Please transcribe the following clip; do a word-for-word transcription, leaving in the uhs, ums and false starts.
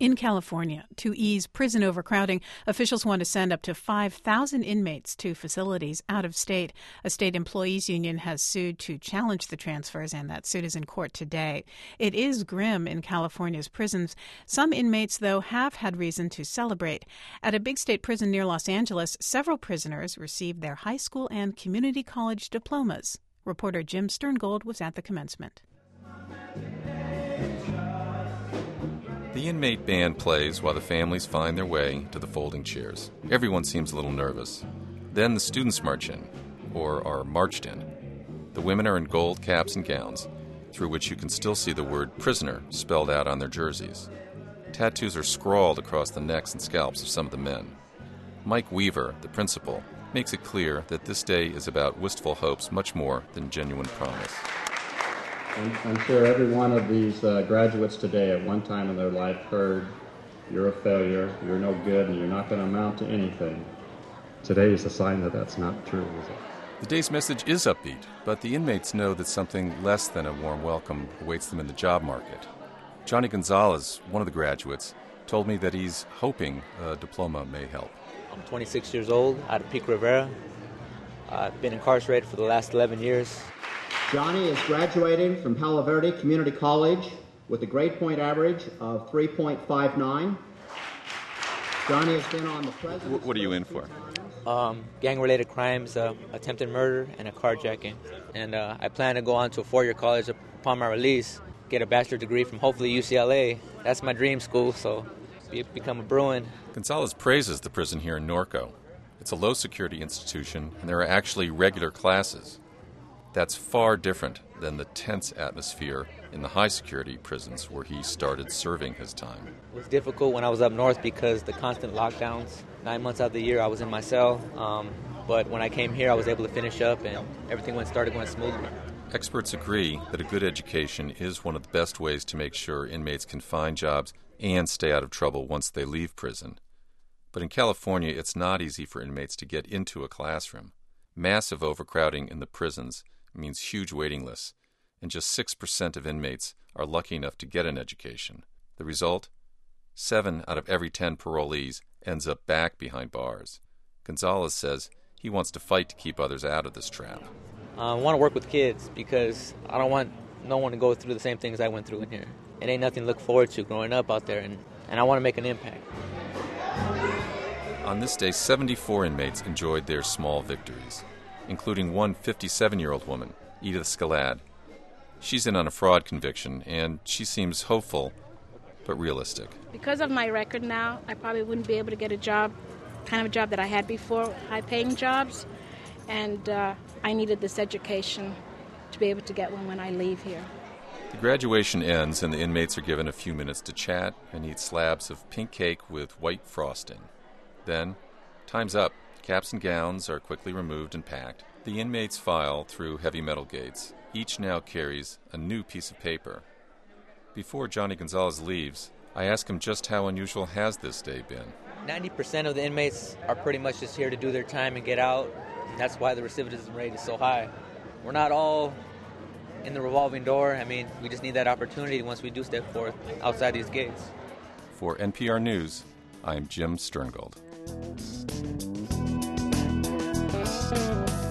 In California, to ease prison overcrowding, officials want to send up to five thousand inmates to facilities out of state. A state employees union has sued to challenge the transfers, and that suit is in court today. It is grim in California's prisons. Some inmates, though, have had reason to celebrate. At a big state prison near Los Angeles, several prisoners received their high school and community college diplomas. Reporter Jim Sterngold was at the commencement. The inmate band plays while the families find their way to the folding chairs. Everyone seems a little nervous. Then the students march in, or are marched in. The women are in gold caps and gowns, through which you can still see the word prisoner spelled out on their jerseys. Tattoos are scrawled across the necks and scalps of some of the men. Mike Weaver, the principal, makes it clear that this day is about wistful hopes much more than genuine promise. I'm sure every one of these uh, graduates today at one time in their life heard, you're a failure, you're no good, and you're not going to amount to anything. Today is a sign that that's not true, is it? The day's message is upbeat, but the inmates know that something less than a warm welcome awaits them in the job market. Johnny Gonzalez, one of the graduates, told me that he's hoping a diploma may help. I'm twenty-six years old, out of Pico Rivera. I've been incarcerated for the last eleven years. Johnny is graduating from Palo Verde Community College with a grade point average of three point five nine. Johnny has been on the president. What are you in for? Um, gang-related crimes, uh, attempted murder, and a carjacking. And uh, I plan to go on to a four-year college upon my release, get a bachelor's degree from hopefully U C L A. That's my dream school, so be, become a Bruin. Gonzalez praises the prison here in Norco. It's a low-security institution, and there are actually regular classes. That's far different than the tense atmosphere in the high-security prisons where he started serving his time. It was difficult when I was up north because the constant lockdowns. Nine months out of the year I was in my cell, um, but when I came here I was able to finish up and everything went started going smoothly. Experts agree that a good education is one of the best ways to make sure inmates can find jobs and stay out of trouble once they leave prison. But in California, it's not easy for inmates to get into a classroom. Massive overcrowding in the prisons means huge waiting lists, and just six percent of inmates are lucky enough to get an education. The result? Seven out of every ten parolees ends up back behind bars. Gonzalez says he wants to fight to keep others out of this trap. Uh, I want to work with kids because I don't want no one to go through the same things I went through in here. It ain't nothing to look forward to growing up out there, and, and I want to make an impact. On this day, seventy-four inmates enjoyed their small victories, including one fifty-seven-year-old woman, Edith Scalad. She's in on a fraud conviction, and she seems hopeful, but realistic. Because of my record now, I probably wouldn't be able to get a job, kind of a job that I had before, high-paying jobs, and uh, I needed this education to be able to get one when I leave here. The graduation ends, and the inmates are given a few minutes to chat and eat slabs of pink cake with white frosting. Then, time's up. Caps and gowns are quickly removed and packed. The inmates file through heavy metal gates. Each now carries a new piece of paper. Before Johnny Gonzalez leaves, I ask him just how unusual has this day been. ninety percent of the inmates are pretty much just here to do their time and get out. That's why the recidivism rate is so high. We're not all in the revolving door. I mean, we just need that opportunity once we do step forth outside these gates. For N P R News, I'm Jim Sterngold. Thank you.